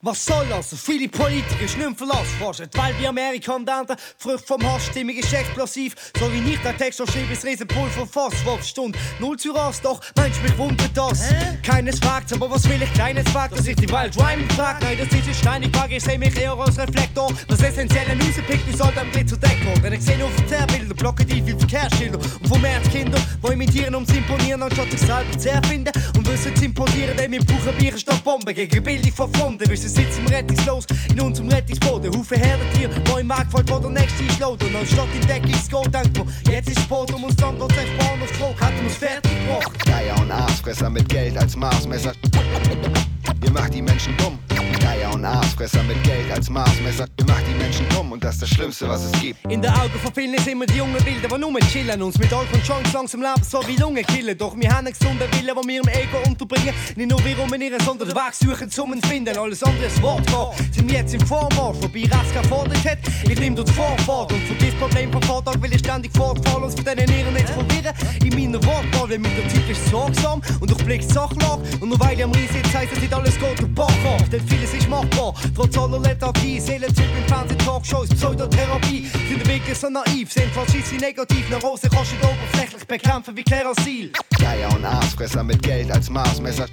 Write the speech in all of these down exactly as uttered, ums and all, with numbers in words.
Was soll das? So viele Politiker ist nicht verlassen. Forschen, weil wie Amerika und andere Frucht vom Hass, Stimmung ist explosiv. So wie nicht der Text schreibe, ist Riesenpulver Phosphor. Stunde null zu Rast, doch Mensch, mich wundert das. Hä? Keines fragt, aber was will ich? Keines fragt, dass ich die Welt rhymen fragt. Nein, das ist eine steinig Frage, ich seh mich eher als Reflektor. Das Essentielle rauspickt, wie soll am Grid zu Dekor? Denn ich seh nur Verzehrbilder, plakativ wie Verkehrsschilder. Und vom März Kinder, die imitieren, um zu imponieren, anstatt sich selber zu erfinden. Und wissen zu imponieren, denn wir brauchen Bier statt Bomben gegen Bildung von Fronten. Sitzen rettungslos in unserem Rettungsboot. Haufen Herdentier, wo im Markt fällt, wo der nächste einschlägt. Und anstatt in Deckungsgold denkt man, jetzt ist Sport, um uns dann trotzdem sparen aufs Brot, hat uns fertig gebracht. Geier und Aasfresser mit Geld als Marsmesser. Ihr macht die Menschen dumm. Geier und Aasfresser mit Geld als Marsmesser. Ihr macht die Menschen dumm und das ist das Schlimmste, was es gibt. In den Augen von vielen sind wir die jungen Bilder, die nur chillen. Uns mit Alk und Chance langsam leben, so wie Lungen killen. Doch wir haben einen gesunden Willen, den wir im Ego unterbringen. Nicht nur wir ruminieren, sondern den Weg suchen, zum uns finden. Alles andere ist Wortwahr. Sind wir jetzt im Vormarsch, wobei Raska fordert hat. Ich nehm dort Vorfahrt und vergiss das Problem vom Vortag, will ich ständig fortfahren. Uns von denen Nieren nicht verwirren. In meiner Wortwahl, wenn mit der Zeit ist sorgsam und durchblickt Sachlage. Und nur weil ich am Reis sitze, heisst es nicht alles geht durch Bach ab. Denn vieles ist machbar, trotz aller Lethargie. Seelentyp im Fernsehen, Talkshows, Pseudotherapie. Sind die Wege so naiv, sind falsch, sind negativ. Eine Rose kannst du oberflächlich bekämpfen wie Klerasil. Geier und Aasfresser mit Geld als Marsmesser.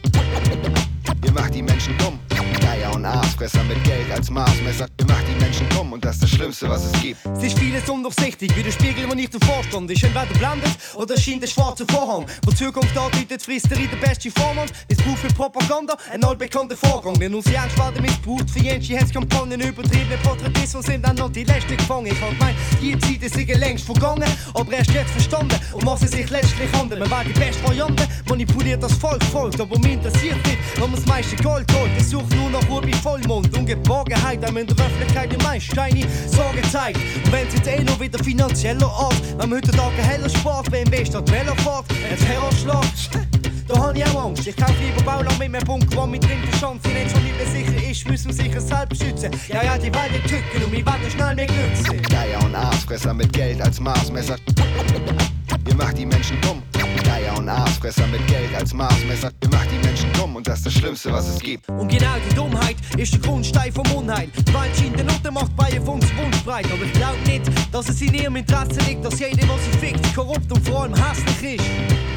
Ihr macht die Menschen dumm. Geier und Aasfresser mit Geld als Marsmesser. Ihr macht die Menschen dumm und das ist das Schlimmste, was es gibt. Es ist vieles undurchsichtig, wie der Spiegel, wo nicht davor stand. Ist entweder blendet oder scheint der schwarze Vorhang. Wo die Zukunft andeutet, frisst er in der beste Vormann. Missbrauch für Propaganda, ein altbekannter Vorgang. Denn unsere Angst werden missbraucht für jensche Hetzkampagnen. Übertriebene Porträtismus sind dann noch die Letzten gefangen. Ich hab gemeint, die Zeit ist sicher längst vergangen. Aber erst jetzt verstanden, um was es sich letztlich handelt. Man wäre die beste Variante, manipuliert das Volk folgt. Aber mich interessiert nicht, wenn man das meiste Gold holt. Ich such nur nach Ruhe bei Vollmond und Geborgenheit, einem in der Öffentlichkeit die meist keine Sorge zeigt. Und wenn's jetzt eh noch wieder finanzieller Art, wenn man heutzutage heller spart, B M W statt Velofahrt, ein Terrorschlag, da hab ich auch Angst. Ich kauf lieber Bauland mit mehr Punkt, wo mit drin verschanzt sind. Wenn's schon nicht mehr sicher ist, müssen wir sicher selber schützen. Ja, ja, die Welt tücken und wir werden schnell mehr Glück sehen. Geier und Aasfresser mit Geld als Marsmesser. Ihr macht die Menschen dumm. Geier und Aasfresser mit Geld als Marsmesser. Ihr macht die Menschen dumm und das ist das Schlimmste, was es gibt. Und genau die Dummheit ist der Grundstein vom Unheil. Die Welt scheint der Note macht bei ihr uns wunschbreit. Aber ich glaub nicht, dass es in ihrem Interesse liegt, dass jeder, was sie fickt, korrupt und vor allem hässlich ist.